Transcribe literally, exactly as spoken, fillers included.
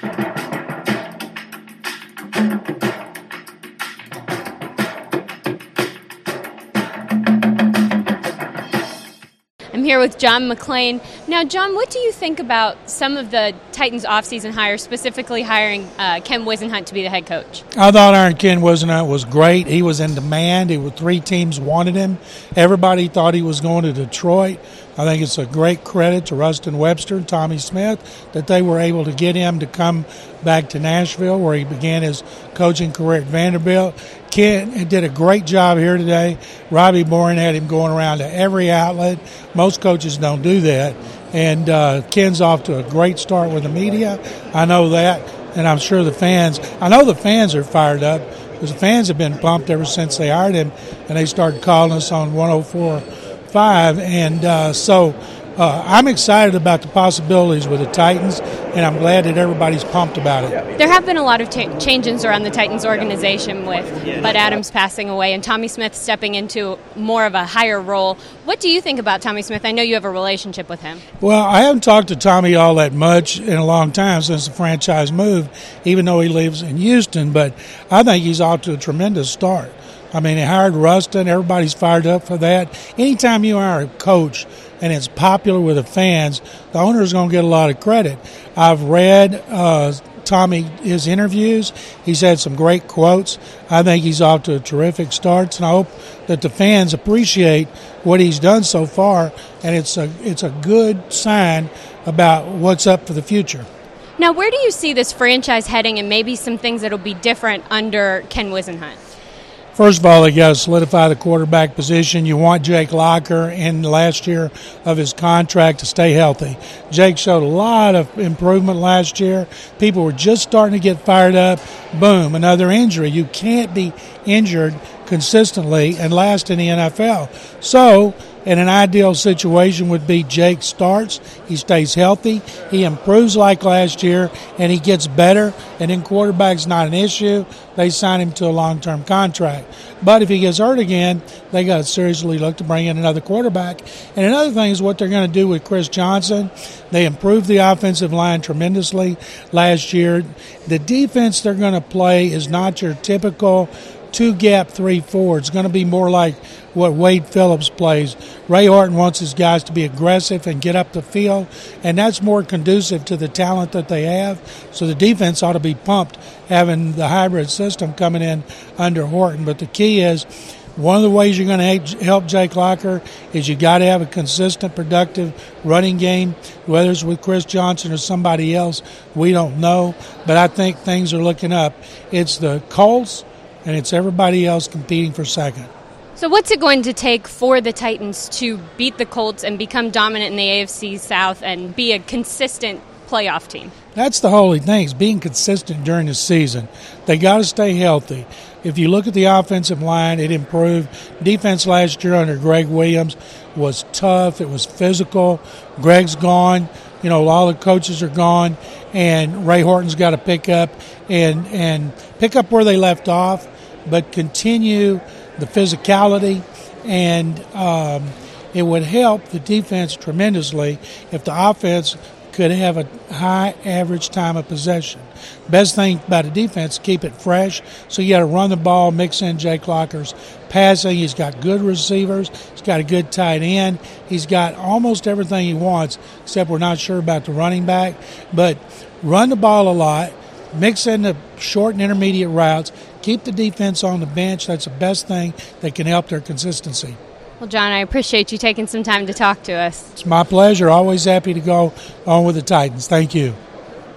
I'm here with John McClain. Now, John, what do you think about some of the Titans offseason hires, specifically hiring uh, Ken Whisenhunt to be the head coach? I thought Iron Ken Whisenhunt was great. He was in demand. He was, three teams wanted him. Everybody thought he was going to Detroit. I think it's a great credit to Rustin Webster and Tommy Smith that they were able to get him to come back to Nashville, where he began his coaching career at Vanderbilt. Ken did a great job here today. Robbie Boren had him going around to every outlet. Most coaches don't do that. And uh, Ken's off to a great start with the media. I know that, and I'm sure the fans, I know the fans are fired up because the fans have been pumped ever since they hired him, and they started calling us on one oh four point five. And uh, so uh, I'm excited about the possibilities with the Titans, and I'm glad that everybody's pumped about it. There have been a lot of t- changes around the Titans organization with Bud Adams passing away and Tommy Smith stepping into more of a higher role. What do you think about Tommy Smith? I know you have a relationship with him. Well, I haven't talked to Tommy all that much in a long time since the franchise moved, even though he lives in Houston, but I think he's off to a tremendous start. I mean, he hired Rustin. Everybody's fired up for that. Anytime you hire a coach and it's popular with the fans, the owner's going to get a lot of credit. I've read uh, Tommy, his interviews. He's had some great quotes. I think he's off to a terrific start, and I hope that the fans appreciate what he's done so far, and it's a, it's a good sign about what's up for the future. Now, where do you see this franchise heading and maybe some things that will be different under Ken Whisenhunt? First of all, they got to solidify the quarterback position. You want Jake Locker in the last year of his contract to stay healthy. Jake showed a lot of improvement last year. People were just starting to get fired up. Boom, another injury. You can't be injured consistently and last in the N F L. So, in an ideal situation would be Jake starts, he stays healthy, he improves like last year, and he gets better, and then quarterback's not an issue. They sign him to a long-term contract. But if he gets hurt again, they got to seriously look to bring in another quarterback. And another thing is what they're going to do with Chris Johnson. They improved the offensive line tremendously last year. The defense they're going to play is not your typical two-gap three four. It's going to be more like what Wade Phillips plays. Ray Horton wants his guys to be aggressive and get up the field, and that's more conducive to the talent that they have. So the defense ought to be pumped having the hybrid system coming in under Horton. But the key is, one of the ways you're going to help Jake Locker is you got to have a consistent, productive running game, whether it's with Chris Johnson or somebody else. We don't know, but I think things are looking up. It's the Colts, and it's everybody else competing for second. So what's it going to take for the Titans to beat the Colts and become dominant in the A F C South and be a consistent playoff team? That's the whole thing, is being consistent during the season. They got to stay healthy. If you look at the offensive line, it improved. Defense last year under Greg Williams was tough. It was physical. Greg's gone. You know, all the coaches are gone, and Ray Horton's got to pick up and and pick up where they left off, but continue the physicality, and um, it would help the defense tremendously if the offense could have a high average time of possession. Best thing about a defense, keep it fresh. So you got to run the ball, mix in Jake Locker's passing. He's got good receivers. He's got a good tight end. He's got almost everything he wants, except we're not sure about the running back. But run the ball a lot, mix in the short and intermediate routes, keep the defense on the bench. That's the best thing that can help their consistency. Well, John, I appreciate you taking some time to talk to us. It's my pleasure. Always happy to go on with the Titans. Thank you.